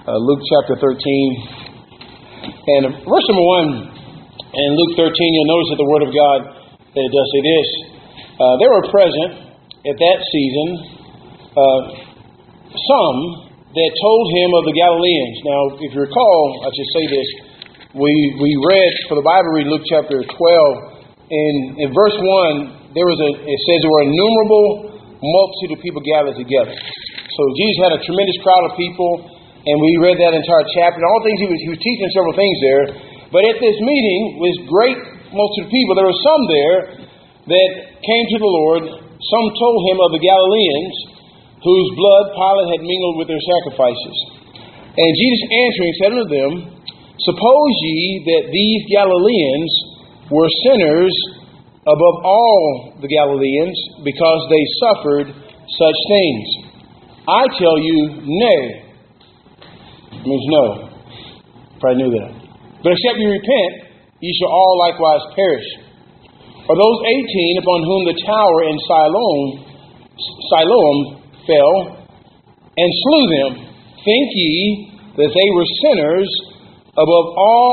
Luke chapter 13. And verse number 1 in Luke 13, you'll notice that the Word of God, that it does say this. There were present at that season some that told him of the Galileans. Now, if you recall, I should say this. We read for the Bible read Luke chapter 12. In verse 1, it says there were innumerable multitude of people gathered together. So Jesus had a tremendous crowd of people, and we read that entire chapter. And all things he was teaching several things there. But at this meeting, with great multitude of people, there were some there that came to the Lord. Some told him of the Galileans, whose blood Pilate had mingled with their sacrifices. And Jesus answering said unto them, Suppose ye that these Galileans were sinners above all the Galileans, because they suffered such things? I tell you, nay. It means no. Probably knew that. But except you repent, ye shall all likewise perish. Or those 18 upon whom the tower in Siloam fell, and slew them, think ye that they were sinners above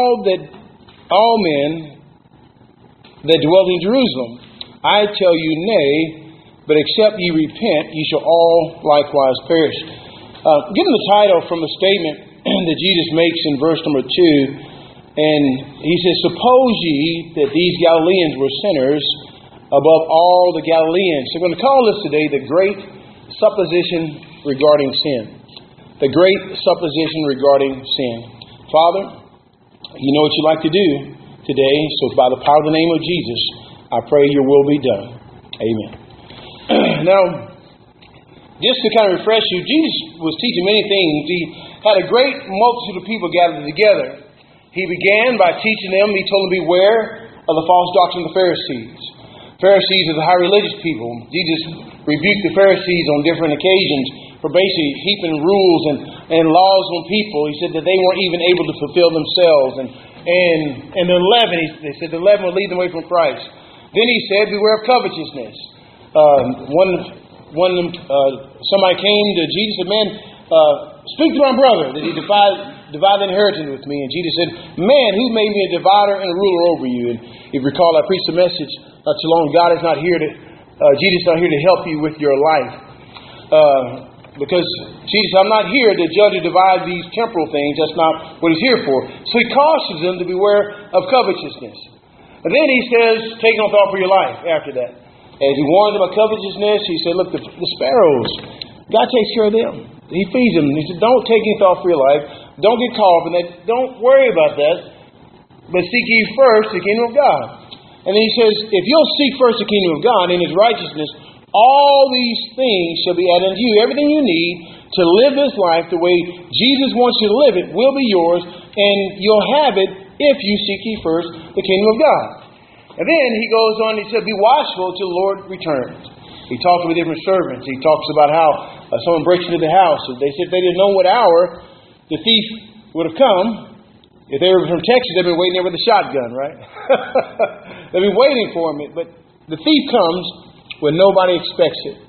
all men that dwelt in Jerusalem? I tell you, nay, but except ye repent, ye shall all likewise perish. Given the title from the statement that Jesus makes in verse number 2, and he says, Suppose ye that these Galileans were sinners above all the Galileans. So we're going to call this today the great supposition regarding sin. The great supposition regarding sin. Father, you know what you like to do today, so by the power of the name of Jesus, I pray your will be done. Amen. Now, just to kind of refresh you, Jesus was teaching many things. He had a great multitude of people gathered together. He began by teaching them, he told them, beware of the false doctrine of the Pharisees. Pharisees are the high religious people. Jesus rebuked the Pharisees on different occasions for basically heaping rules and laws on people. He said that they weren't even able to fulfill themselves. And the leaven, they said the leaven would lead them away from Christ. Then he said, beware of covetousness. Somebody came to Jesus and said, man, speak to my brother that he divide the inheritance with me. And Jesus said, man, who made me a divider and a ruler over you? And if you recall, I preached a message not too long. God is not here Jesus is not here to help you with your life. Because Jesus, I'm not here to judge or divide these temporal things. That's not what he's here for. So he cautions them to beware of covetousness. And then he says, take no thought for your life after that. As he warned them about covetousness, he said, look, the sparrows, God takes care of them. He feeds them. He said, don't take any thought for your life. Don't get caught up in that. Don't worry about that. But seek ye first the kingdom of God. And then he says, if you'll seek first the kingdom of God and his righteousness, all these things shall be added unto you. Everything you need to live this life the way Jesus wants you to live it will be yours, and you'll have it if you seek ye first the kingdom of God. And then he goes on, he said, be watchful till the Lord returns. He talks with different servants. He talks about how someone breaks into the house. They said if they didn't know what hour the thief would have come. If they were from Texas, they've been waiting there with a shotgun, right? They've been waiting for him. But the thief comes when nobody expects it.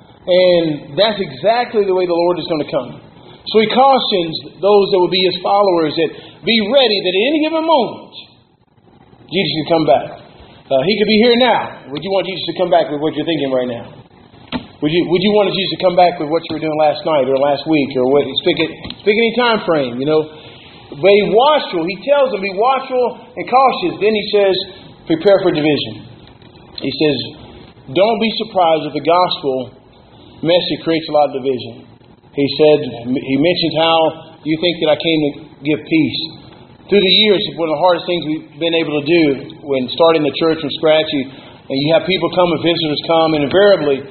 And that's exactly the way the Lord is going to come. So he cautions those that will be his followers that be ready that at any given moment, Jesus can come back. He could be here now. Would you want Jesus to come back with what you're thinking right now? Would you want Jesus to come back with what you were doing last night or last week or what? Speak any time frame, you know. But be watchful. He tells them, be watchful and cautious. Then he says, prepare for division. He says, don't be surprised if the gospel message creates a lot of division. He said, he mentions how you think that I came to give peace. Through the years, one of the hardest things we've been able to do when starting the church from scratch, and you have people come and visitors come, and invariably,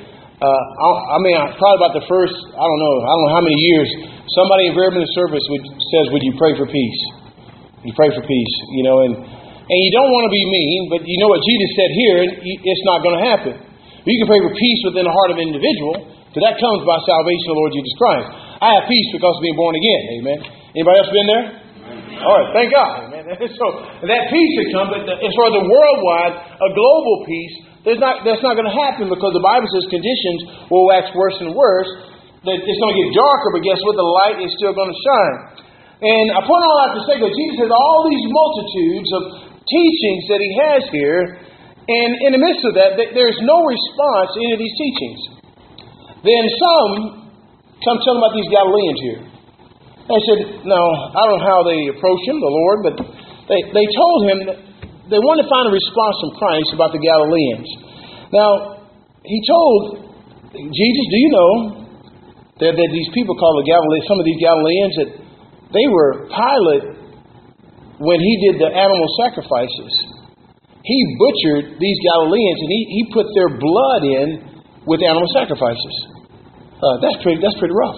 probably about the first, I don't know how many years, somebody invariably in the service says, would you pray for peace? You pray for peace, you know, and you don't want to be mean, but you know what Jesus said here, it's not going to happen. You can pray for peace within the heart of an individual, but that comes by salvation of the Lord Jesus Christ. I have peace because of being born again, amen. Anybody else been there? All right, thank God. Amen. So that peace that comes, but as far as the worldwide, a global peace, that's not going to happen because the Bible says conditions will wax worse and worse. That it's going to get darker, but guess what? The light is still going to shine. And I point all out to say that Jesus has all these multitudes of teachings that he has here. And in the midst of that, there's no response to any of these teachings. Then some come tell him about these Galileans here. They said, no, I don't know how they approached him, the Lord, but they told him that they wanted to find a response from Christ about the Galileans. Now, he told Jesus, do you know that these people called the Galileans, some of these Galileans, that they were Pilate when he did the animal sacrifices. He butchered these Galileans and he put their blood in with animal sacrifices. That's pretty rough.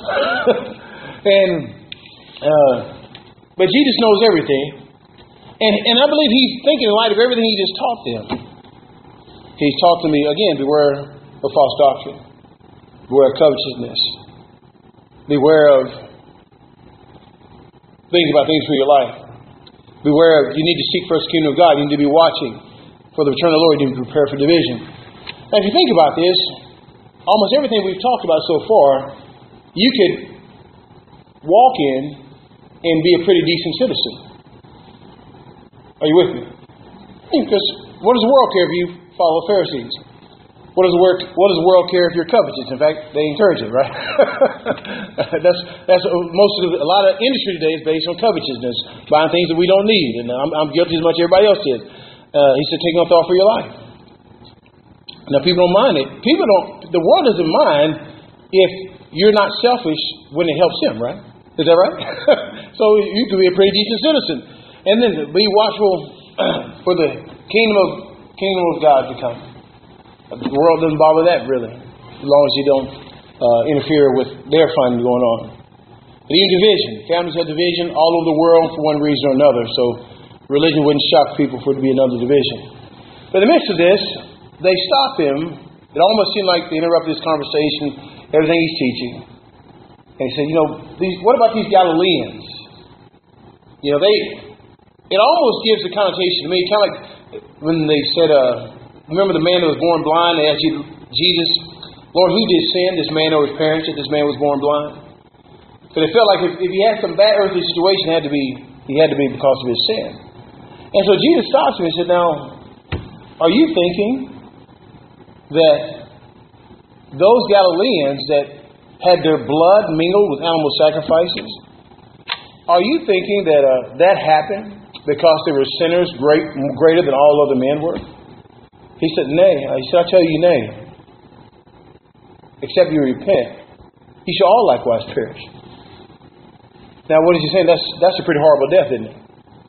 But Jesus knows everything. And I believe he's thinking in light of everything he just taught them. He's taught to me, again, beware of false doctrine. Beware of covetousness. Beware of thinking about things for your life. Beware of, you need to seek first the kingdom of God. You need to be watching for the return of the Lord. You need to be prepared for division. Now, if you think about this, almost everything we've talked about so far, you could walk in and be a pretty decent citizen. Are you with me? Because what does the world care if you follow Pharisees? What does the world care if you're covetous? In fact, they encourage it, right? that's a lot of industry today is based on covetousness, buying things that we don't need, and I'm guilty as much as everybody else is. He said, "Take no thought for your life." Now, people don't mind it. The world doesn't mind if you're not selfish when it helps them, right? Is that right? So you can be a pretty decent citizen, and then be watchful for the kingdom of God to come. The world doesn't bother that, really, as long as you don't interfere with their fun going on. But even division. Families have division all over the world for one reason or another, so religion wouldn't shock people for it to be another division. But in the midst of this, they stopped him. It almost seemed like they interrupted his conversation, everything he's teaching. And he said, what about these Galileans? It almost gives the connotation to me, kind of like when they said, remember the man that was born blind? They asked Jesus, Lord, who did sin, this man or his parents, that this man was born blind? But it felt like if he had some bad earthly situation, he had to be because of his sin. And so Jesus stops him and said, now, are you thinking that those Galileans that had their blood mingled with animal sacrifices, are you thinking that that happened because they were sinners greater than all other men were? He said, nay. He said, I tell you, nay. Except you repent, you shall all likewise perish. Now, what is he saying? That's a pretty horrible death, isn't it?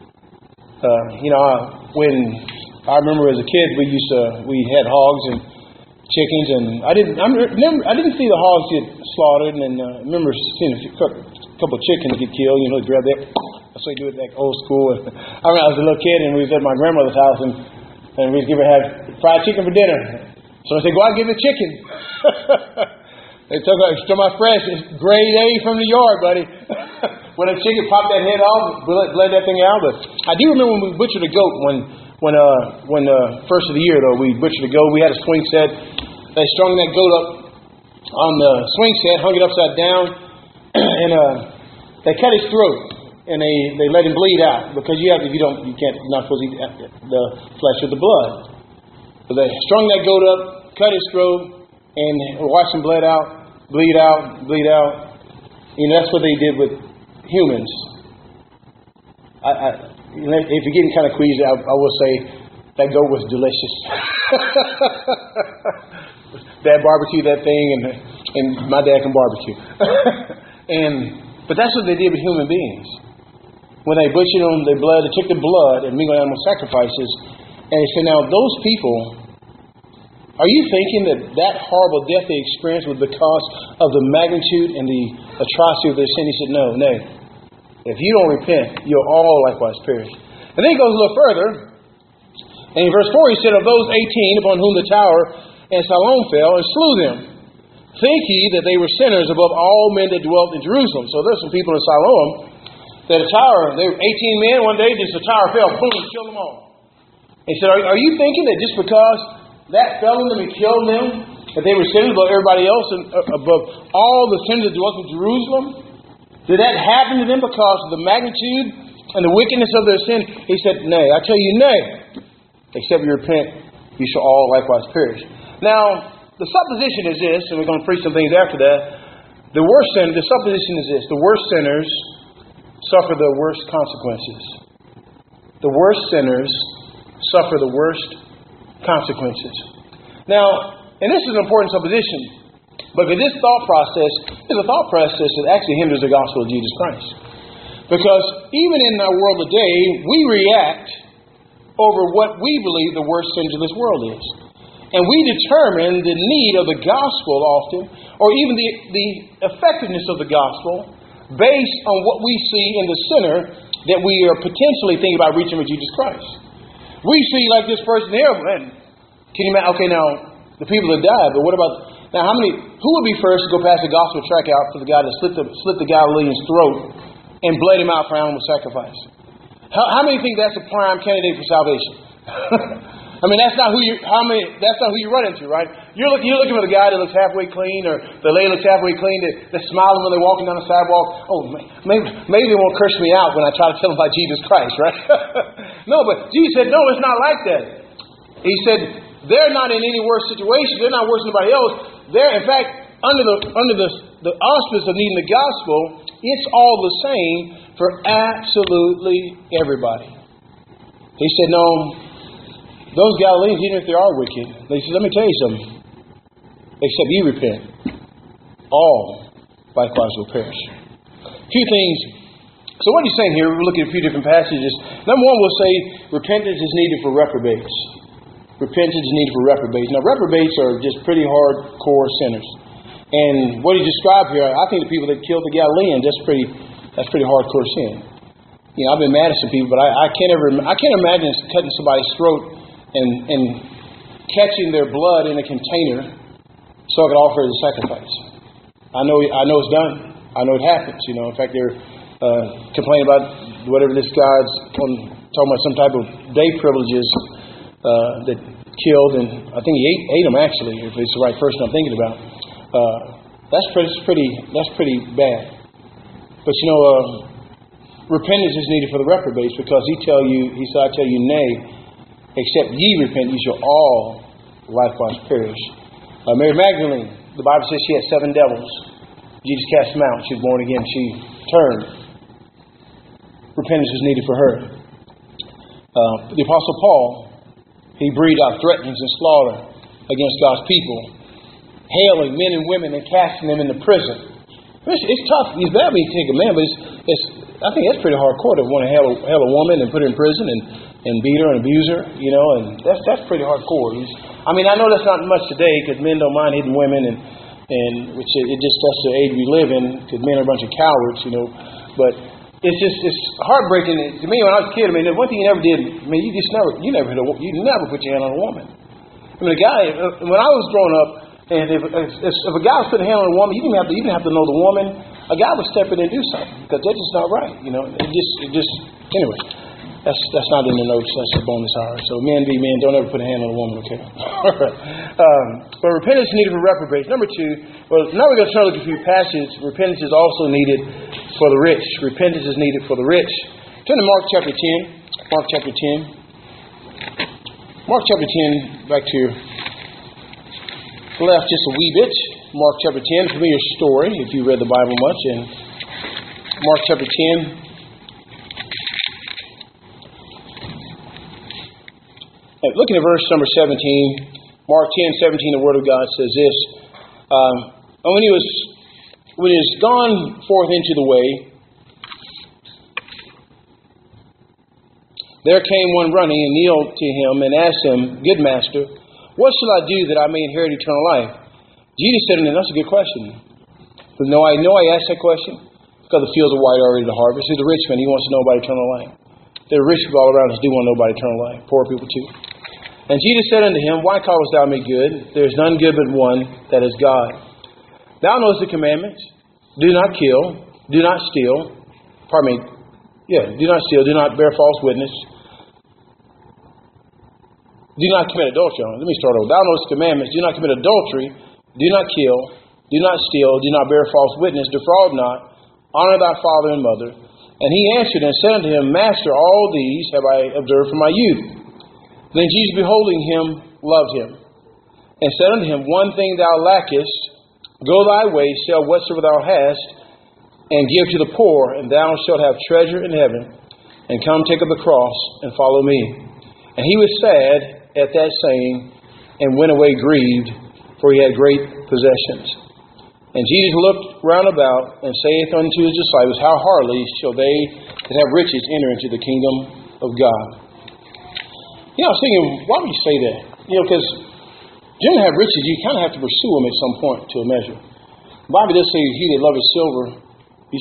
When I remember as a kid, we had hogs and chickens, and I didn't see the hogs get slaughtered, and I remember seeing a couple of chickens get killed. They grab that. That's what they do it like old school. I remember I was a little kid, and we was at my grandmother's house, and we was have fried chicken for dinner. So I said, go out and get the chicken. They took my fresh, it's grade A from the yard, buddy. When a chicken popped that head off, bled that thing out. But I do remember when we butchered a goat when first of the year though, we butchered a goat. We had a swing set. They strung that goat up on the swing set, hung it upside down, and they cut his throat and they let him bleed out because you're not supposed to eat the flesh with the blood. So they strung that goat up, cut his throat, and watched him bleed out. That's what they did with humans. If you're getting kind of queasy, I will say that goat was delicious. Dad barbecued that thing, and my dad can barbecue. But that's what they did with human beings. When they butchered them, they took the blood and mingled animal sacrifices. And they said, now those people, are you thinking that horrible death they experienced was because of the magnitude and the atrocity of their sin? He said, no, nay. If you don't repent, you'll all likewise perish. And then he goes a little further. And in verse 4 he said, of those 18 upon whom the tower and Siloam fell and slew them, think ye that they were sinners above all men that dwelt in Jerusalem. So there's some people in Siloam that a tower, they were 18 men, one day just the tower fell, boom, and killed them all. He said, are you thinking that just because that fell on them and killed them, that they were sinners above everybody else and above all the sinners that dwelt in Jerusalem? Did that happen to them because of the magnitude and the wickedness of their sin? He said, nay, I tell you, nay. Except you repent, you shall all likewise perish. Now, the supposition is this, and we're going to preach some things after that. The supposition is this: the worst sinners suffer the worst consequences. The worst sinners suffer the worst consequences. Now, and this is an important supposition, but this thought process is a thought process that actually hinders the gospel of Jesus Christ. Because even in our world today, we react over what we believe the worst sins of this world is. And we determine the need of the gospel often, or even the effectiveness of the gospel, based on what we see in the sinner that we are potentially thinking about reaching with Jesus Christ. We see like this person here, man. Can you imagine? Okay, now the people that died, but what about now? Who would be first to go past the gospel track out for the guy that slit the Galilean's throat and bled him out for animal sacrifice? How many think that's a prime candidate for salvation? I mean, that's not who you run into, right? You're looking for the guy that looks halfway clean, or the lady looks halfway clean, that's smiling when they're walking down the sidewalk. Oh, maybe they won't curse me out when I try to tell them about Jesus Christ, right? No, but Jesus said, no, it's not like that. He said, they're not in any worse situation. They're not worse than anybody else. They're, in fact, under the auspice of needing the gospel, it's all the same for absolutely everybody. He said, no, those Galileans, even if they are wicked, they said, let me tell you something. Except you repent, all likewise will perish. A few things. So what he's saying here, we're looking at a few different passages. Number one, we'll say repentance is needed for reprobates. Repentance is needed for reprobates. Now, reprobates are just pretty hardcore sinners. And what he described here, I think the people that killed the Galileans, that's pretty hardcore sin. You know, I've been mad at some people, but I can't imagine cutting somebody's throat and catching their blood in a container so I could offer it as a sacrifice. I know it's done. I know it happens. You know, in fact, they're complaining about whatever this guy's talking about, some type of day privileges that killed, and I think he ate them actually. If it's the right person I'm thinking about, that's pretty bad. But you know, repentance is needed for the reprobates, because he said, I tell you, nay, except ye repent, ye shall all likewise perish. Mary Magdalene, the Bible says she had 7 devils. Jesus cast them out. She was born again. She turned. Repentance was needed for her. The Apostle Paul, he breathed out threatenings and slaughter against God's people, hailing men and women and casting them into prison. It's tough. It's bad when you take a man, but I think that's pretty hardcore to want to hail a woman and put her in prison and beat her and abuse her, you know, and that's pretty hardcore. I mean, I know that's not much today, because men don't mind hitting women, and which that's the age we live in, because men are a bunch of cowards, you know. But it's heartbreaking to me when I was a kid. I mean, the one thing you never did, I mean, you never put your hand on a woman. I mean, when I was growing up, and if a guy was putting a hand on a woman, you didn't have to know the woman. A guy would step in and do something, because that's just not right, you know. Anyway. That's not in the notes. That's a bonus hour. So men be men. Don't ever put a hand on a woman, okay? All right. But repentance is needed for reprobates. Number 2, well, now we're going to start looking at a few passages. Repentance is also needed for the rich. Repentance is needed for the rich. Turn to Mark chapter 10. Mark chapter 10. Mark chapter 10, back to your left just a wee bit. Mark chapter 10, familiar story if you read the Bible much. And Mark chapter 10. Looking at verse number 17, Mark 10:17, the Word of God says this: and when he was gone forth into the way, there came one running and kneeled to him and asked him, Good Master, what shall I do that I may inherit eternal life? Jesus said to him, that's a good question. But no, I asked that question because the fields are white already to harvest. He's a rich man. He wants to know about eternal life. There are rich people all around us do want to know about eternal life. Poor people too. And Jesus said unto him, Why callest thou me good? There is none good but one, that is God. Thou knowest the commandments. Do not kill. Do not steal. Do not steal. Do not bear false witness. Do not commit adultery. Let me start over. Thou knowest the commandments. Do not commit adultery. Do not kill. Do not steal. Do not bear false witness. Defraud not. honor thy father and mother. And he answered and said unto him, Master, all these have I observed from my youth. Then Jesus, beholding him, loved him, and said unto him, One thing thou lackest, go thy way, sell whatsoever thou hast, and give to the poor, and thou shalt have treasure in heaven. And come, take up the cross, and follow me. And he was sad at that saying, and went away grieved, for he had great possessions. And Jesus looked round about, and saith unto his disciples, How hardly shall they that have riches enter into the kingdom of God? I was thinking, why would you say that? Because if you don't have riches, you kind of have to pursue them at some point to a measure. The Bible does say, He that loveth silver, you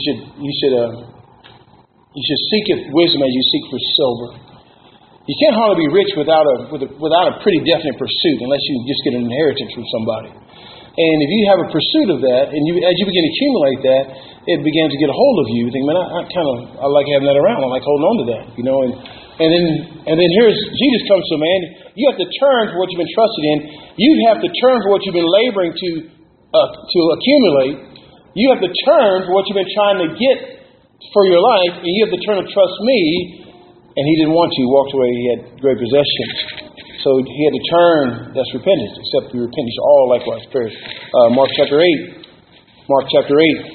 should seek wisdom as you seek for silver. You can't hardly be rich without a pretty definite pursuit, unless you just get an inheritance from somebody. And if you have a pursuit of that, and as you begin to accumulate that, it begins to get a hold of you. You think, man, I like having that around. I like holding on to that, And then here's Jesus comes to a man. You have to turn for what you've been trusted in. You have to turn for what you've been laboring to accumulate. You have to turn for what you've been trying to get for your life, and you have to turn and trust me. And he didn't want to. He walked away. He had great possessions. So he had to turn. That's repentance. Except the repentance all likewise perish. Mark chapter 8. Mark chapter 8.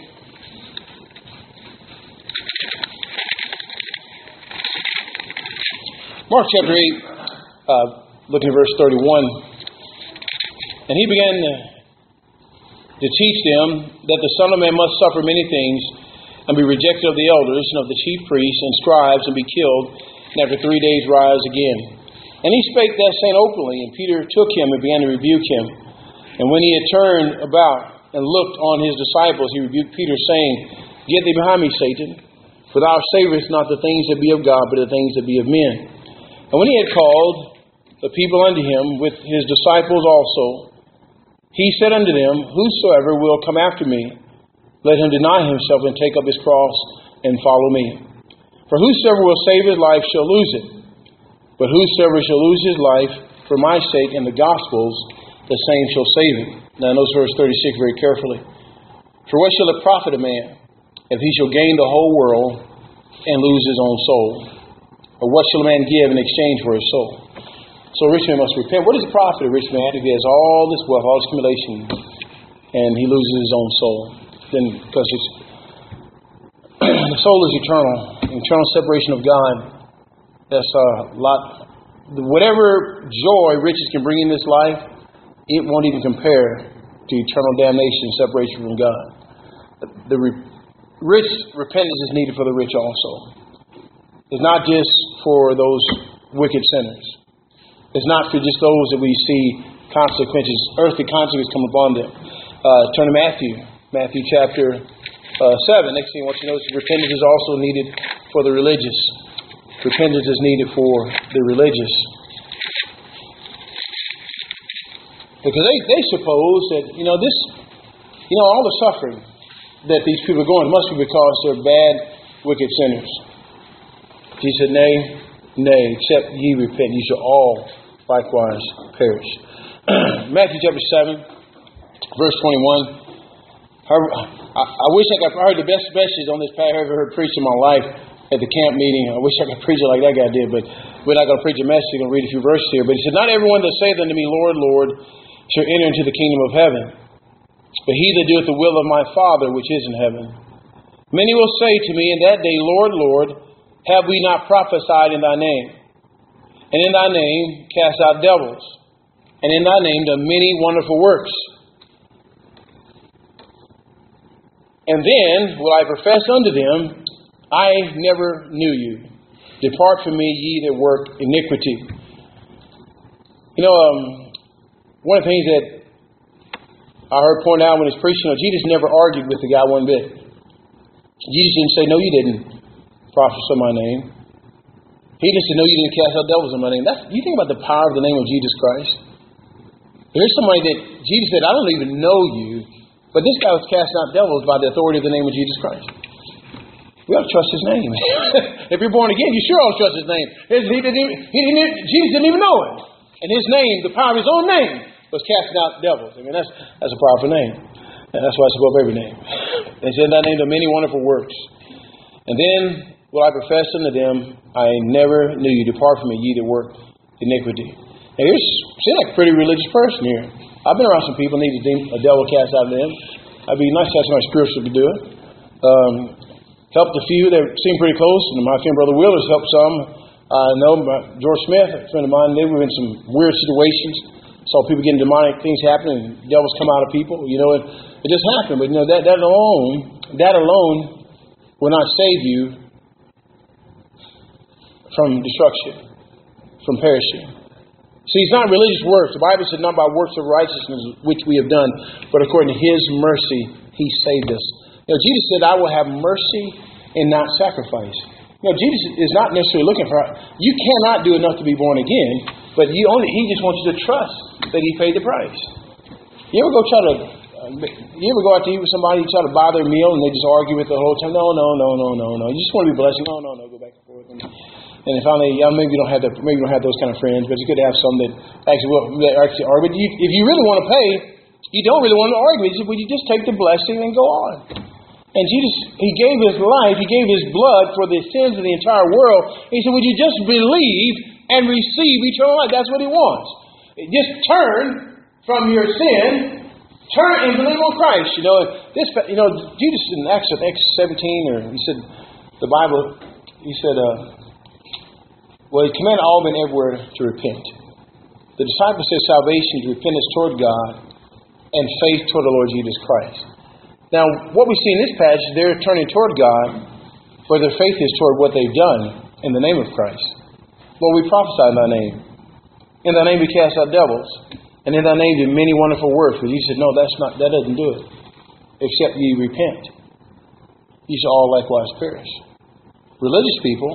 Mark chapter 8, looking at verse 31. And he began to teach them that the Son of Man must suffer many things, and be rejected of the elders and of the chief priests and scribes, and be killed, and after 3 days rise again. And he spake that saying openly, and Peter took him and began to rebuke him. And when he had turned about and looked on his disciples, he rebuked Peter, saying, Get thee behind me, Satan, for thou savourest not the things that be of God, but the things that be of men. And when he had called the people unto him with his disciples also, he said unto them, Whosoever will come after me, let him deny himself and take up his cross and follow me. For whosoever will save his life shall lose it. But whosoever shall lose his life for my sake and the gospel's, the same shall save it. Now notice verse 36 very carefully. For what shall it profit a man if he shall gain the whole world and lose his own soul? Or what shall a man give in exchange for his soul? So a rich man must repent. What does it profit a rich man if he has all this wealth, all this accumulation, and he loses his own soul? Then, because the soul is eternal separation of God. That's a lot. Whatever joy riches can bring in this life, it won't even compare to eternal damnation, separation from God. The rich repentance is needed for the rich also. It's not just for those wicked sinners. It's not for just those that we see consequences, earthly consequences come upon them. Turn to Matthew chapter 7. Next thing I want you to notice, repentance is also needed for the religious. Repentance is needed for the religious. Because they suppose that, all the suffering that these people are going must be because they're bad, wicked sinners. Jesus said, Nay, except ye repent, ye shall all likewise perish. Matthew chapter 7, verse 21. I wish I could have heard the best message on this I ever heard preached in my life at the camp meeting. I wish I could preach it like that guy did, but we're not going to preach a message. We're going to read a few verses here. But he said, Not everyone that saith unto me, Lord, Lord, shall enter into the kingdom of heaven, but he that doeth the will of my Father which is in heaven. Many will say to me in that day, Lord, Lord, have we not prophesied in thy name? And in thy name cast out devils, and in thy name done many wonderful works. And then will I profess unto them, I never knew you. Depart from me, ye that work iniquity. One of the things that I heard pointed out when he was preaching, Jesus never argued with the guy one bit. Jesus didn't say, No, you didn't prophesy my name. He just said, No, you didn't cast out devils in my name. You think about the power of the name of Jesus Christ. There's somebody that Jesus said, I don't even know you. But this guy was casting out devils by the authority of the name of Jesus Christ. We ought to trust his name. If you're born again, you sure ought to trust his name. Jesus didn't even know it. And his name, the power of his own name, was casting out devils. I mean, that's a powerful name. And that's why it's above every name. And said, "Thy name do many wonderful works. And then will I profess unto them, I never knew you. Depart from me, ye that work iniquity." Now here's seems like a pretty religious person here. I've been around some people need a devil cast out of them. I'd be nice to have somebody spiritual to do it. Helped a few that seem pretty close. And my friend Brother Willer's helped some. I know George Smith, a friend of mine, they were in some weird situations. Saw people getting demonic things happen and devils come out of people. You know, it just happened. But you know, that alone will not save you from destruction, from perishing. See, it's not religious works. The Bible said not by works of righteousness which we have done, but according to His mercy, He saved us. You know, Jesus said, "I will have mercy and not sacrifice." You know, Jesus is not necessarily looking for. You cannot do enough to be born again, but He just wants you to trust that He paid the price. You ever go out to eat with somebody, you try to buy their meal, and they just argue with the whole time? No. You just want to be blessed. No. Go back and forth. And finally, maybe you don't have those kind of friends, but it's good to have some that actually argue. But if you really want to pay, you don't really want to argue. You just take the blessing and go on. And Jesus, He gave His life, He gave His blood for the sins of the entire world. He said, "Would you just believe and receive eternal life?" That's what He wants. Just turn from your sin, turn and believe on Christ. Jesus in Acts 17, or He said, the Bible, He said, He commanded all men everywhere to repent. The disciples said salvation is repentance toward God and faith toward the Lord Jesus Christ. Now, what we see in this passage, they're turning toward God, but their faith is toward what they've done in the name of Christ. Lord, we prophesy in Thy name. In Thy name we cast out devils. And in Thy name do many wonderful works. But He said, no, that doesn't do it. Except ye repent. Ye shall all likewise perish. Religious people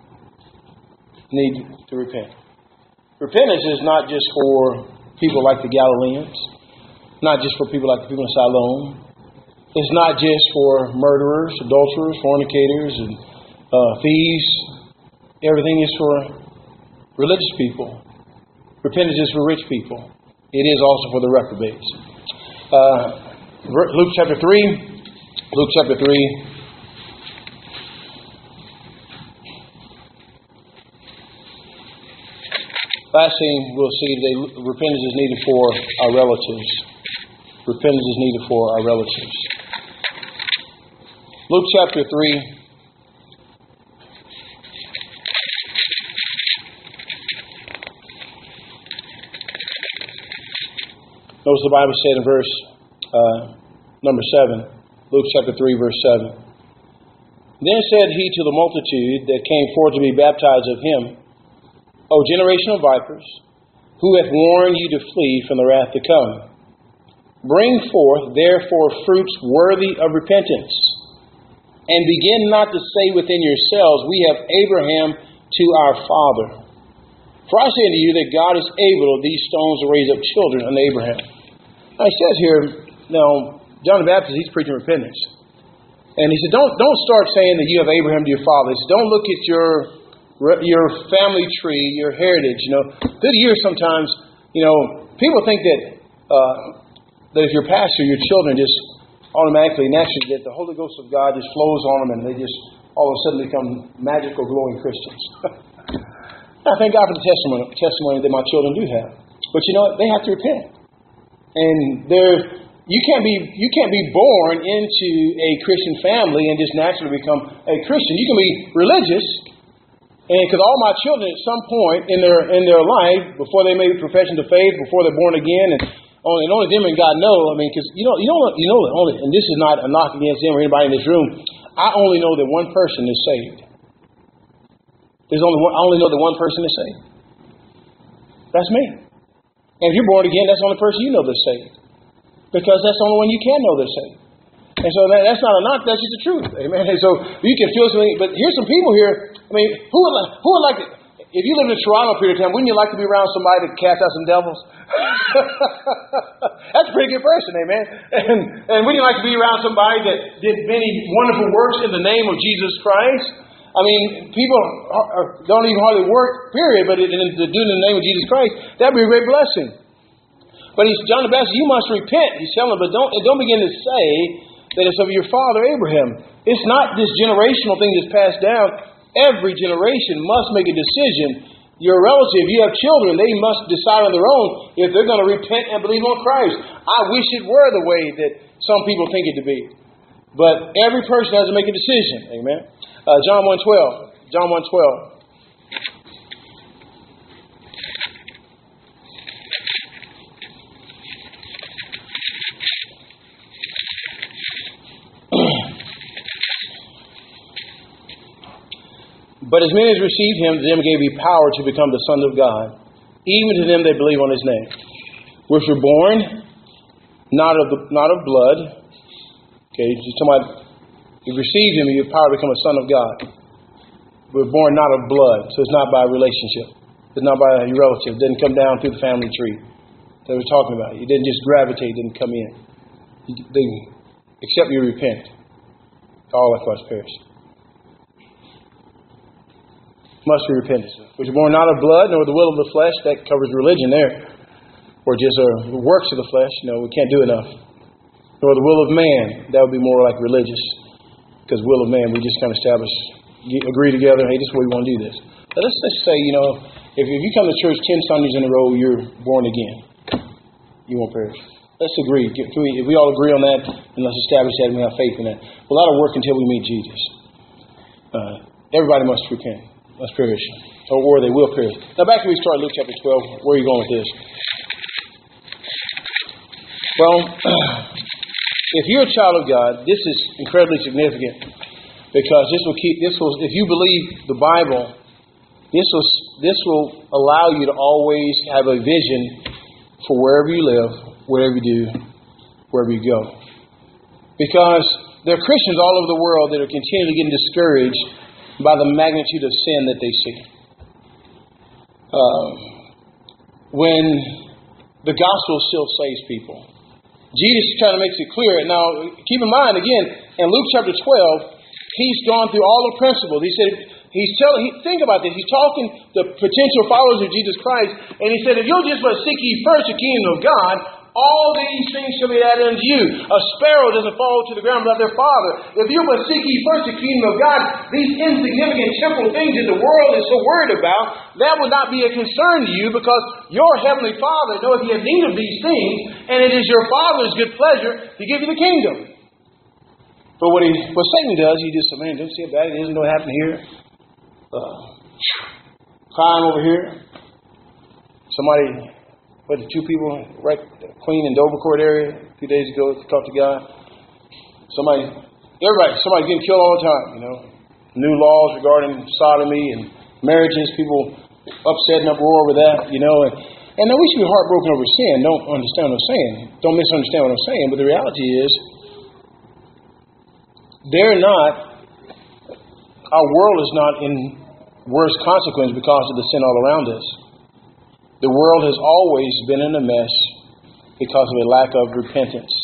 need to repent. Repentance is not just for people like the Galileans, not just for people like the people in Siloam. It's not just for murderers, adulterers, fornicators, and thieves. Everything is for religious people. Repentance is for rich people. It is also for the reprobates. Luke chapter 3. Luke chapter 3. Last thing we'll see today, repentance is needed for our relatives. Repentance is needed for our relatives. Luke chapter 3. Notice the Bible said in verse number 7. Luke chapter 3, verse 7. Then said He to the multitude that came forth to be baptized of Him, O generation of vipers, who hath warned you to flee from the wrath to come? Bring forth therefore fruits worthy of repentance, and begin not to say within yourselves, We have Abraham to our father. For I say unto you that God is able of these stones to raise up children unto Abraham. Now He says here, now John the Baptist, he's preaching repentance. And he said, don't start saying that you have Abraham to your father. He said, don't look at your family tree, your heritage. Through the years sometimes, people think that if you're a pastor, your children just automatically, naturally, that the Holy Ghost of God just flows on them and they just all of a sudden become magical, glowing Christians. I thank God for the testimony that my children do have. But they have to repent. And you can't be born into a Christian family and just naturally become a Christian. You can be religious, and because all my children at some point in their life, before they made a profession of faith, before they're born again, and only them and God know. I mean, because you know that only, and this is not a knock against them or anybody in this room. I only know that one person is saved. I only know that one person is saved. That's me. And if you're born again, that's the only person you know that's saved. Because that's the only one you can know that's saved. And so that's not a knock, that's just the truth. Amen. And so you can feel something, but here's some people here. I mean, who would like to, if you lived in Toronto a period of time, wouldn't you like to be around somebody that cast out some devils? That's a pretty good person, amen. And wouldn't you like to be around somebody that did many wonderful works in the name of Jesus Christ? I mean, people don't even hardly work, period, but to do it in the name of Jesus Christ, that'd be a great blessing. But John the Baptist, you must repent. He's telling them, but don't begin to say that it's of your father Abraham. It's not this generational thing that's passed down. Every generation must make a decision. Your relative, you have children, they must decide on their own if they're going to repent and believe on Christ. I wish it were the way that some people think it to be. But every person has to make a decision. Amen. John 1:12. John 1:12. But as many as received him, to them gave he power to become the sons of God, even to them that believe on his name, which were born not of blood. Okay, you're talking about you received him, you have power to become a son of God. We're born not of blood, so it's not by relationship. It's not by your relative. It didn't come down through the family tree that we're talking about. You didn't just gravitate, didn't come in. Except you repent. All of us perish. Must be repentance. Which are born not of blood, nor the will of the flesh. That covers religion there. Or just works of the flesh. No, we can't do enough. Nor the will of man. That would be more like religious. Because will of man, we just kind of agree together, hey, this is the way we want to do this. But let's just say, if you come to church 10 Sundays in a row, you're born again. You won't perish. Let's agree. If we all agree on that, and let's establish that and we have faith in that. Well, that'll work until we meet Jesus. Everybody must repent. Must perish. Or they will perish. Now back to we start Luke chapter 12. Where are you going with this? Well, if you're a child of God, this is incredibly significant because if you believe the Bible, this will allow you to always have a vision for wherever you live, whatever you do, wherever you go. Because there are Christians all over the world that are continually getting discouraged by the magnitude of sin that they see. When the gospel still saves people. Jesus is trying to make it clear. Now, keep in mind, again, in Luke chapter 12, he's gone through all the principles. He said, think about this. He's talking to potential followers of Jesus Christ, and he said, if you'll just but seek ye first the kingdom of God, all these things shall be added unto you. A sparrow doesn't fall to the ground without their Father. If you but seek ye first the kingdom of God, these insignificant temporal things that the world is so worried about, that would not be a concern to you because your heavenly Father knows you have need of these things, and it is your Father's good pleasure to give you the kingdom. But what Satan does, he just says, man, don't see how bad it is, what happened here. Crime over here. Somebody... But the two people, right, Queen and Dovercourt area, a few days ago, talked to God. Somebody's getting killed all the time, New laws regarding sodomy and marriages, people upset and uproar over that, And then we should be heartbroken over sin. Don't understand what I'm saying. Don't misunderstand what I'm saying. But the reality is, our world is not in worse consequence because of the sin all around us. The world has always been in a mess because of a lack of repentance.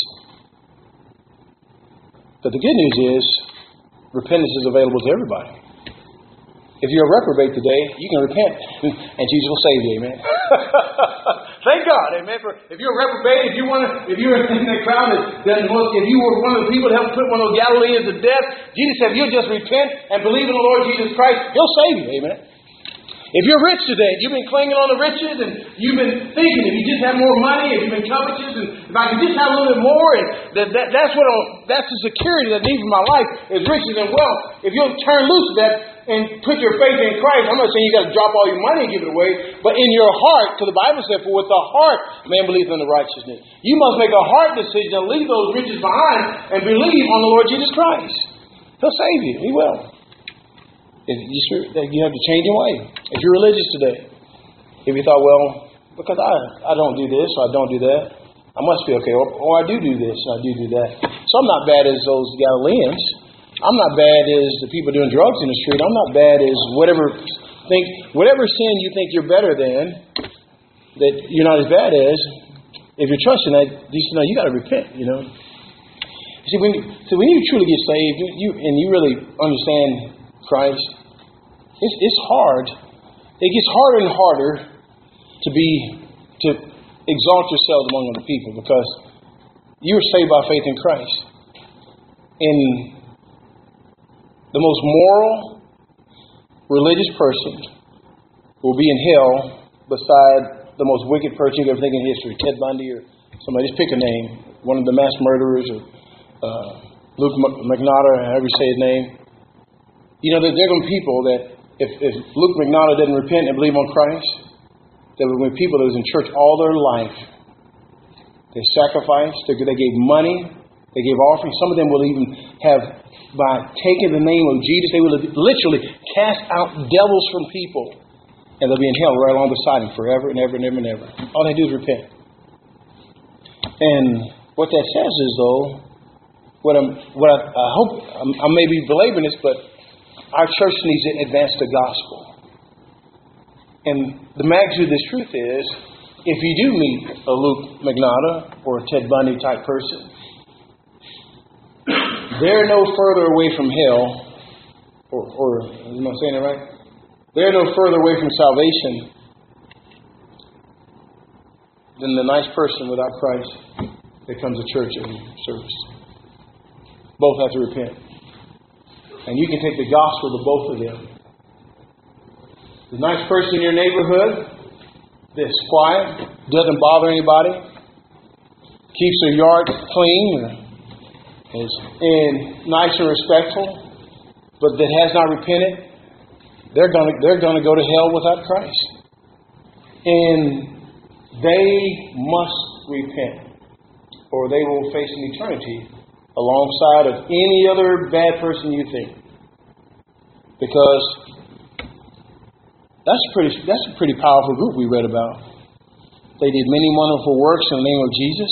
But the good news is, repentance is available to everybody. If you're a reprobate today, you can repent, and Jesus will save you. Amen. Thank God. Amen. If you're a reprobate, if you're in the crowd if you were one of the people that helped put one of those Galileans to death, Jesus said, if you'll just repent and believe in the Lord Jesus Christ, He'll save you. Amen. If you're rich today, if you've been clinging on to riches and you've been thinking if you just have more money, if you've been covetous, and if I can just have a little bit more, and that's the security that I need for my life is riches and wealth. If you'll turn loose of that and put your faith in Christ, I'm not saying you got to drop all your money and give it away, but in your heart, because the Bible said, for with the heart man believes in the righteousness. You must make a heart decision to leave those riches behind and believe on the Lord Jesus Christ. He'll save you. He will. You have to change your way. If you're religious today, if you thought, well, because I don't do this or I don't do that, I must be okay. Or I do this and I do that. So I'm not bad as those Galileans. I'm not bad as the people doing drugs in the street. I'm not bad as whatever sin you think you're better than, that you're not as bad as. If you're trusting that, you got to repent. See, when you truly get saved, and you really understand Christ, it's hard. It gets harder and harder to exalt yourselves among other people because you were saved by faith in Christ. And the most moral, religious person will be in hell beside the most wicked person you ever think in history, Ted Bundy or somebody. Just pick a name. One of the mass murderers or Luke McNaughton, however you say his name. You know, there are going to be people that if Luke McNaughton didn't repent and believe on Christ, there were going to be people that was in church all their life. They sacrificed, they gave money, they gave offerings. Some of them will even have, by taking the name of Jesus, they will literally cast out devils from people. And they'll be in hell right along beside him forever and ever and ever and ever. All they do is repent. And what that says is, though, I hope, I may be belaboring this, but our church needs to advance the gospel. And the magnitude of this truth is, if you do meet a Luke McNaughton or a Ted Bundy type person, they're no further away from hell, or am I saying it right? They're no further away from salvation than the nice person without Christ that comes to church every service. Both have to repent. And you can take the gospel to both of them. The nice person in your neighborhood that's quiet, doesn't bother anybody, keeps their yard clean, and nice and respectful, but that has not repented, they're going to go to hell without Christ. And they must repent, or they will face an eternity alongside of any other bad person you think. Because that's a pretty powerful group we read about. They did many wonderful works in the name of Jesus.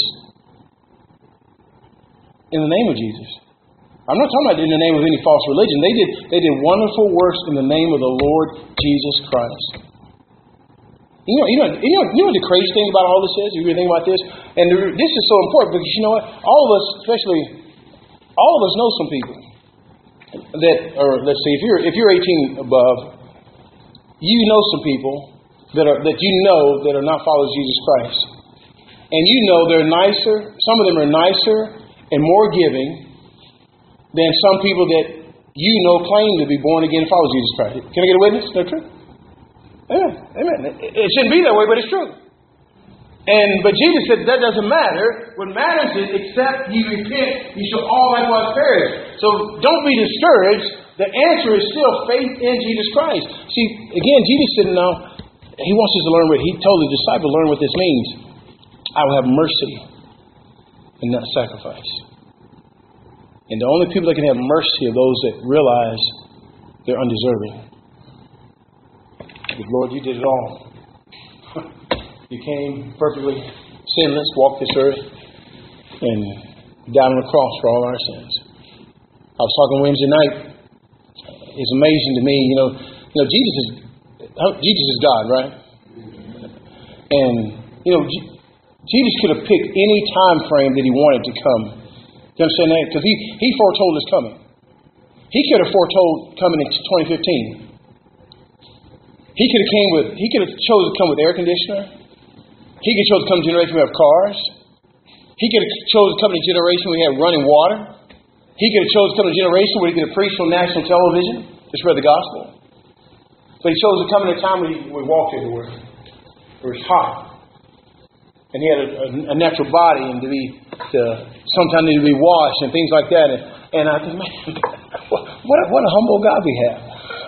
In the name of Jesus. I'm not talking about in the name of any false religion. They did wonderful works in the name of the Lord Jesus Christ. You know what the crazy thing about all this is? You really think about this? And this is so important because you know what? All of us, especially, all of us know some people that, or let's see, if you're 18 above, you know some people that are not followers of Jesus Christ. And you know they're nicer, some of them are nicer and more giving than some people that you know claim to be born again and follow Jesus Christ. Can I get a witness? Is that true? Amen. Amen. It shouldn't be that way, but it's true. But Jesus said that doesn't matter. What matters is, except ye repent, ye shall all likewise perish. So don't be discouraged. The answer is still faith in Jesus Christ. See, again, Jesus said, no, he wants us to learn what he told the disciples, learn what this means. I will have mercy and not sacrifice. And the only people that can have mercy are those that realize they're undeserving. But Lord, you did it all. You came perfectly sinless, walked this earth, and died on the cross for all our sins. I was talking Wednesday night. It's amazing to me, you know, Jesus is God, right? And you know, Jesus could have picked any time frame that he wanted to come. You understand that? Because he foretold his coming. He could have foretold coming in 2015. He could have chosen to come with air conditioner. He could have chosen to come to a generation we have cars. He could have chosen to come to a generation we have running water. He could have chosen to come to a generation where he could have preached on national television to spread the gospel. But he chose to come in a time when he would walk everywhere. Where it's hot. And he had a natural body and sometimes need to be washed and things like that. And I think, man, what a humble God we have.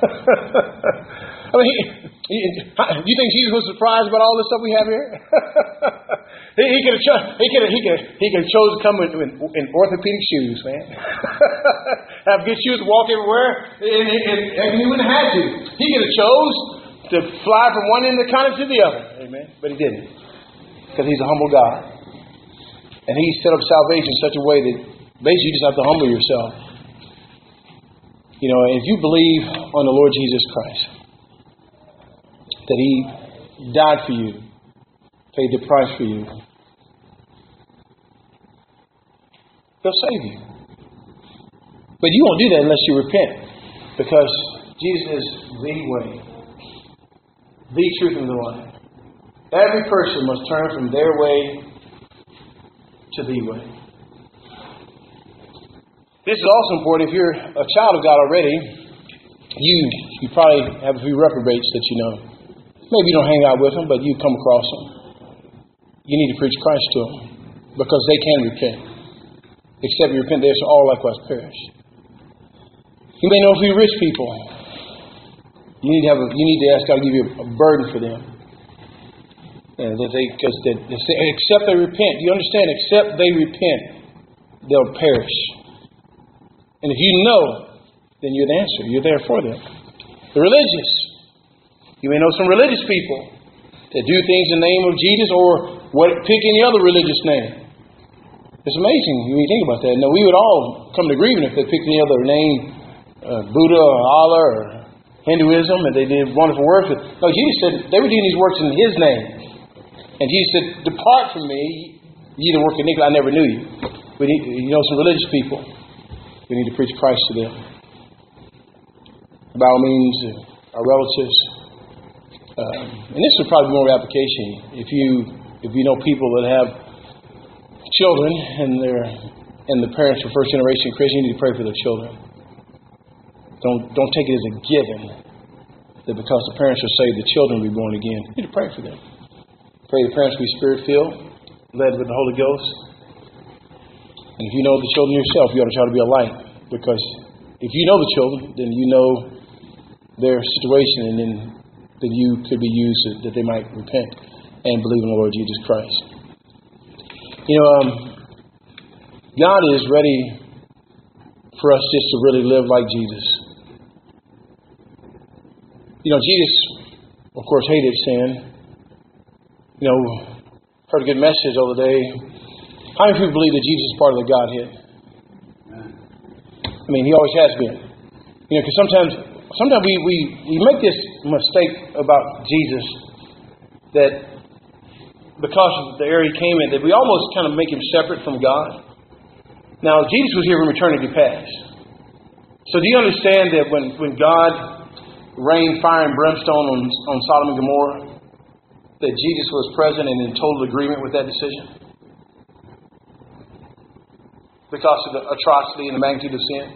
I mean, you think Jesus was surprised about all this stuff we have here? he could have chosen to come in orthopedic shoes, man. Have good shoes, walk everywhere, and he wouldn't have had to. He could have chose to fly from one end of the continent to the other. Amen. But he didn't. Because he's a humble God. And he set up salvation in such a way that basically you just have to humble yourself. You know, if you believe on the Lord Jesus Christ, that he died for you, paid the price for you, he'll save you. But you won't do that unless you repent. Because Jesus is the way, the truth, and the life. Every person must turn from their way to the way. This is also important. If you're a child of God already, you probably have a few reprobates that you know. Maybe you don't hang out with them, but you come across them. You need to preach Christ to them because they can repent. Except you repent, they shall all likewise perish. You may know a few rich people. You need to ask God to give you a burden for them. And except they repent. You understand? Except they repent, they'll perish. And if you know, then you're the answer. You're there for them. The religious. You may know some religious people that do things in the name of Jesus or pick any other religious name. It's amazing when you think about that. Now, we would all come to agreement if they picked any other name, Buddha or Allah or Hinduism, and they did wonderful works. No, Jesus said they were doing these works in His name. And Jesus said, "Depart from me, ye that work iniquity, I never knew you." We need, some religious people. We need to preach Christ to them. By all means, our relatives. And this would probably be more application. If you know people that have children and the parents are first generation Christian, you need to pray for their children. Don't take it as a given that because the parents are saved, the children will be born again. You need to pray for them. Pray the parents be Spirit-filled, led with the Holy Ghost. And if you know the children yourself, you ought to try to be a light. Because if you know the children, then you know their situation, and then you could be used that they might repent and believe in the Lord Jesus Christ. God is ready for us just to really live like Jesus. Jesus, of course, hated sin. Heard a good message the other day. How many people believe that Jesus is part of the Godhead? He always has been. Because sometimes we make this mistake about Jesus that because of the area he came in, that we almost kind of make him separate from God. Now, Jesus was here from eternity past. So do you understand that when God rained fire and brimstone on Sodom and Gomorrah, that Jesus was present and in total agreement with that decision? Because of the atrocity and the magnitude of sin.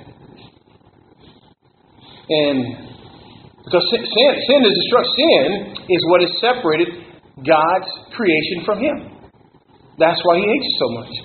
And because sin is destruction. Sin is what has separated God's creation from Him. That's why He hates it so much.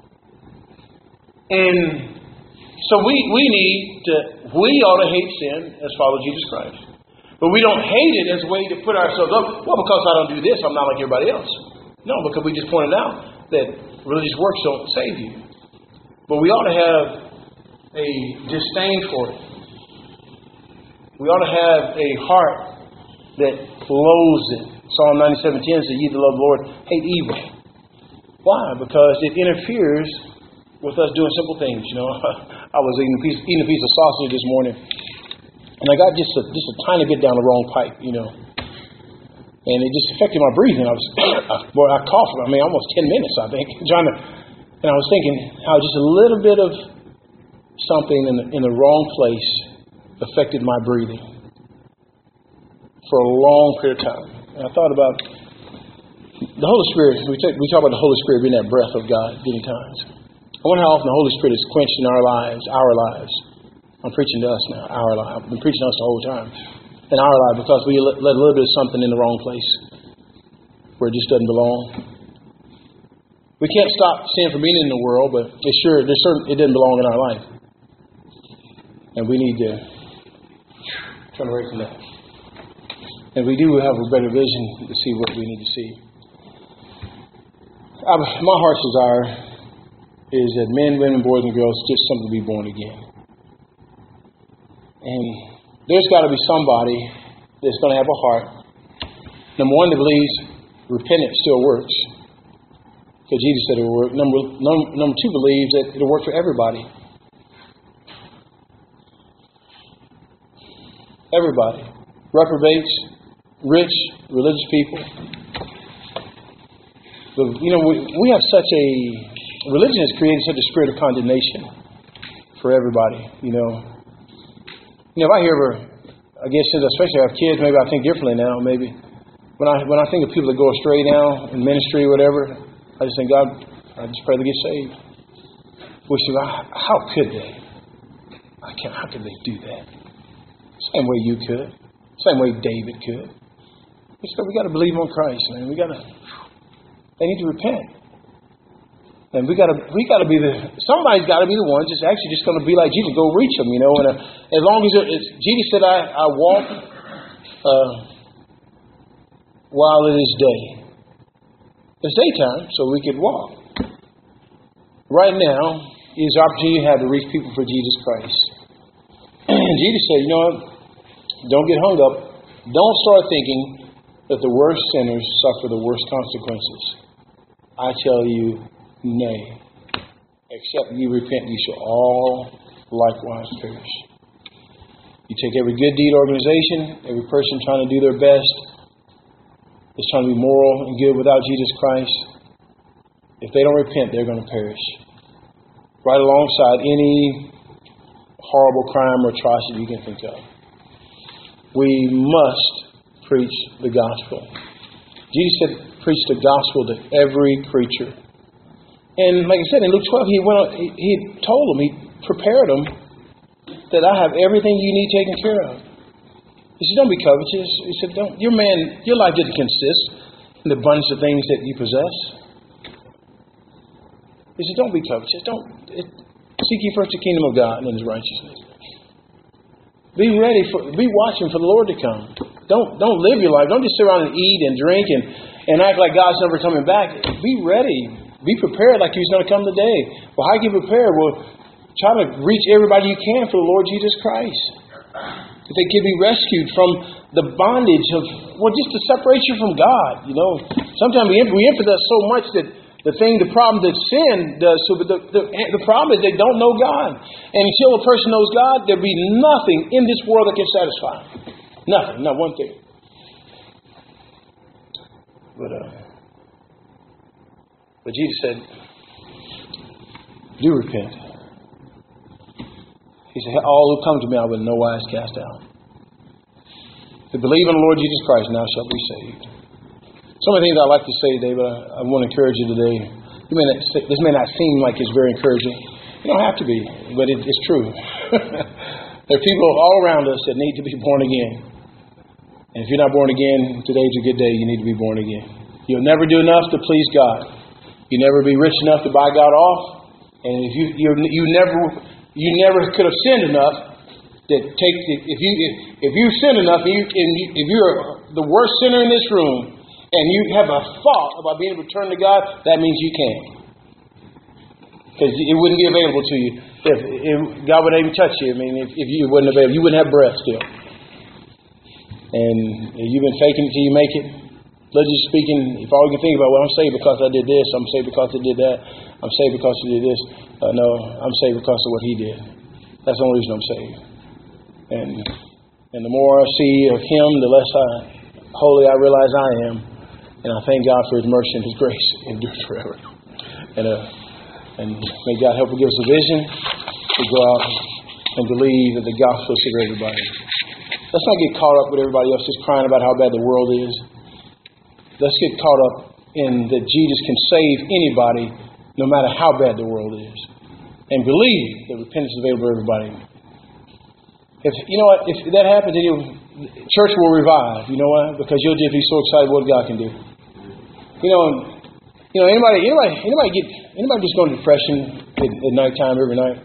And so we ought to hate sin as follow Jesus Christ. But we don't hate it as a way to put ourselves up. Well, because I don't do this, I'm not like everybody else. No, because we just pointed out that religious works don't save you. But we ought to have a disdain for it. We ought to have a heart that loathes it. Psalm 97:10 says, "Ye that love the Lord, hate evil." Why? Because it interferes with us doing simple things. I was eating a piece of sausage this morning, and I got just a tiny bit down the wrong pipe, and it just affected my breathing. I coughed. Almost 10 minutes, I think, and I was thinking how just a little bit of something in the wrong place affected my breathing for a long period of time. And I thought about the Holy Spirit. We talk about the Holy Spirit being that breath of God many times. I wonder how often the Holy Spirit is quenched in our lives. I'm preaching to us now, our lives. I've been preaching to us the whole time. In our lives, because we let a little bit of something in the wrong place where it just doesn't belong. We can't stop sin from being in the world, but it doesn't belong in our life. And we need to turn away from that. And we do have a better vision to see what we need to see. My heart's desire is that men, women, boys, and girls just simply be born again. And there's got to be somebody that's going to have a heart. Number one, that believes repentance still works. Because Jesus said it will work. Number two, believes that it'll work for everybody. Everybody. Reprobates, rich, religious people. We have such a... Religion has created such a spirit of condemnation for everybody, If I hear, since especially I have kids, maybe I think differently now, maybe. When I think of people that go astray now in ministry or whatever, I just think, God, I just pray they get saved. We say, well, how could they? How can they do that? Same way you could. Same way David could. He said, we got to believe on Christ, man. They need to repent. And we got to be somebody's got to be the one just going to be like Jesus, go reach them, And as long as Jesus said, I walk while it is day. It's daytime, so we could walk. Right now is the opportunity you have to reach people for Jesus Christ. And Jesus said, don't get hung up. Don't start thinking that the worst sinners suffer the worst consequences. I tell you, nay. Except you repent, you shall all likewise perish. You take every good deed organization, every person trying to do their best, is trying to be moral and good without Jesus Christ. If they don't repent, they're going to perish. Right alongside any horrible crime or atrocity you can think of. We must preach the gospel. Jesus said, preach the gospel to every creature. And like I said, in Luke 12, he told them, he prepared them that I have everything you need taken care of. He said, don't be covetous. He said, your life didn't consist in the abundance of things that you possess. He said, don't be covetous. Seek ye first the kingdom of God and His righteousness. Be watching for the Lord to come. Don't live your life. Don't just sit around and eat and drink and act like God's never coming back. Be ready. Be prepared like He's going to come today. Well, how do you prepare? Well, try to reach everybody you can for the Lord Jesus Christ. That they can be rescued from the bondage of, just the separation from God. Sometimes we emphasize so much that the problem that sin does, but the problem is they don't know God. And until a person knows God, there'll be nothing in this world that can satisfy them. Nothing, not one thing. But Jesus said, do repent. He said, all who come to me I will in no wise cast out. To believe in the Lord Jesus Christ, now shall be saved. Some of the things I'd like to say today, but I want to encourage you today. This may not seem like it's very encouraging. You don't have to be, but it's true. There are people all around us that need to be born again. And if you're not born again, today's a good day. You need to be born again. You'll never do enough to please God. You'll never be rich enough to buy God off. And if you never could have sinned enough if you sin enough, if you're the worst sinner in this room, and you have a thought about being able to turn to God, that means you can't. Because it wouldn't be available to you. If God wouldn't even touch you. If you wouldn't available, you wouldn't have breath still. And you've been faking it till you make it. Religiously speaking, if all you can think about, well, I'm saved because I did this, I'm saved because I did that, I'm saved because I did this. No, I'm saved because of what He did. That's the only reason I'm saved. And the more I see of Him, the less holy I realize I am. And I thank God for His mercy and His grace endures forever. And may God help us give us a vision to go out and believe that the gospel is for everybody. Let's not get caught up with everybody else just crying about how bad the world is. Let's get caught up in that Jesus can save anybody, no matter how bad the world is. And believe that repentance is available for everybody. If that happens, then church will revive. You know why? Because you'll just be so excited what God can do. Anybody just go into depression at nighttime every night?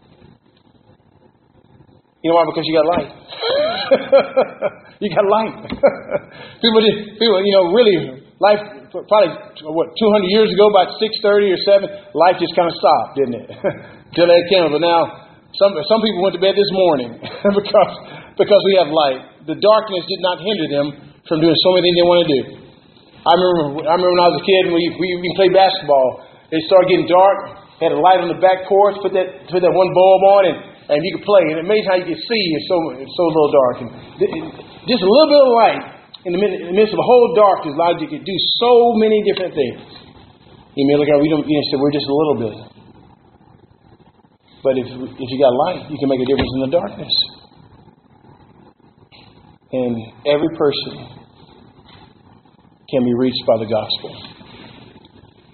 You know why? Because you got light. You got light. people, really, life, probably, 200 years ago, about 6:30 or 7, life just kind of stopped, didn't it? Till that came. But now, some people went to bed this morning because we have light. The darkness did not hinder them from doing so many things they want to do. I remember when I was a kid, we played basketball. It started getting dark. Had a light on the back porch. Put that one bulb on, and you could play. And it amazing how you could see. It's so little dark. And just a little bit of light in the midst of a whole darkness allowed you to do so many different things. You may look at we're just a little bit. But if you got light, you can make a difference in the darkness. And every person can be reached by the gospel.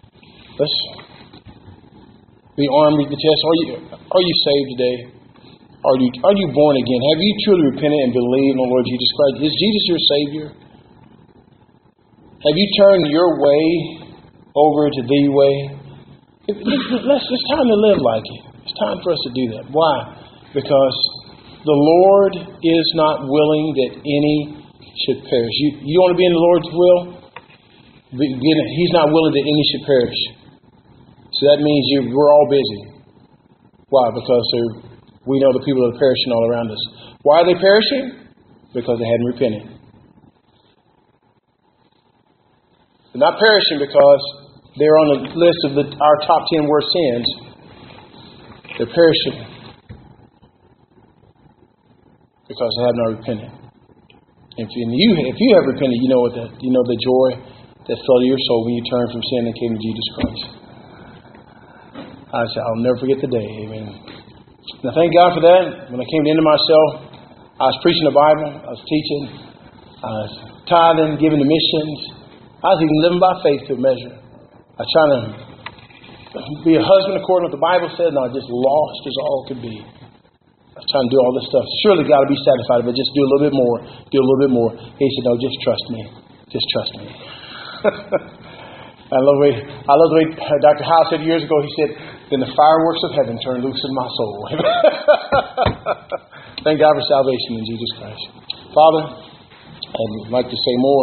Let's be armed with the test. Are you saved today? Are you born again? Have you truly repented and believed in the Lord Jesus Christ? Is Jesus your Savior? Have you turned your way over to the way? It's time to live like it. It's time for us to do that. Why? Because the Lord is not willing that any should perish. You want to be in the Lord's will? He's not willing that any should perish. So that means we're all busy. Why? Because we know the people that are perishing all around us. Why are they perishing? Because they hadn't repented. They're not perishing because they're on the list of our top 10 worst sins. They're perishing because they have not repented. If you have repented, you know the joy that fell to your soul when you turned from sin and came to Jesus Christ. I'll never forget the day. Amen. Now, thank God for that. When I came to the end of myself, I was preaching the Bible. I was teaching. I was tithing, giving to missions. I was even living by faith to a measure. I was trying to be a husband according to what the Bible said, and I was just lost as all could be. I was trying to do all this stuff. Surely God will be satisfied, but just do a little bit more. Do a little bit more. He said, no, just trust me. Just trust me. I love the way Dr. Howe said years ago. He said, then the fireworks of heaven turn loose in my soul. Thank God for salvation in Jesus Christ. Father, I'd like to say more,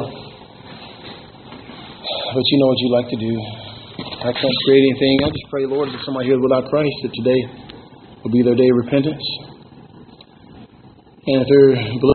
but you know what you like to do. I can't create anything. I just pray, Lord, if somebody here without Christ, that today will be their day of repentance. And if they're